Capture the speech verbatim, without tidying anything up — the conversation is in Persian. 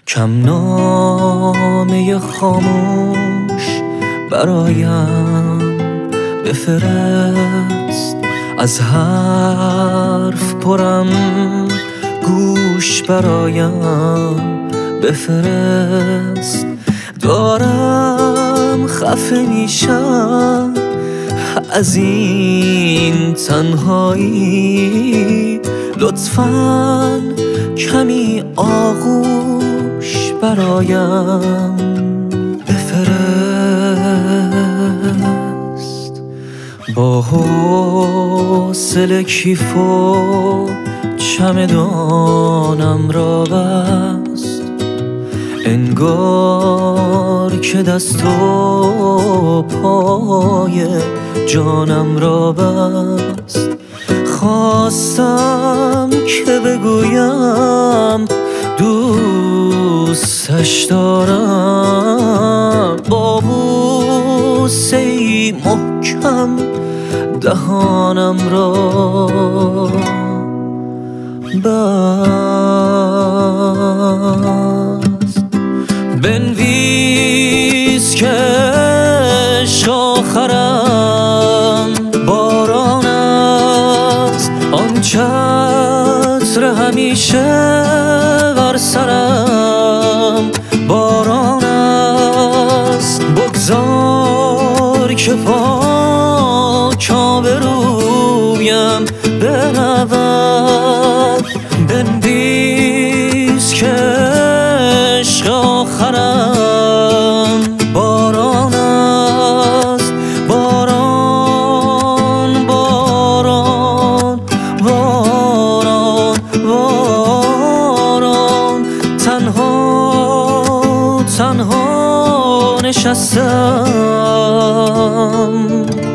کم نامه خاموش برایم بفرست، از حرف پرم گوش برایم بفرست. دارم خفه میشم از این تنهایی، لطفاً کمی آغوش برایم بفرست. با حوصله کیف و چمدانم را بست، انگار که دست و پای جانم را بست. خواستم که بگویم دوستش دارم، با بوسه‌ای محکم دهانم را بست. بنویس که عشق آخرم باران است، آن چتر همیشه بر سرم باران است. بگذار که پاک آبرویم برود، بنویس که عشق آخرم باران است. باران باران باران باران، تنها تنها نشستم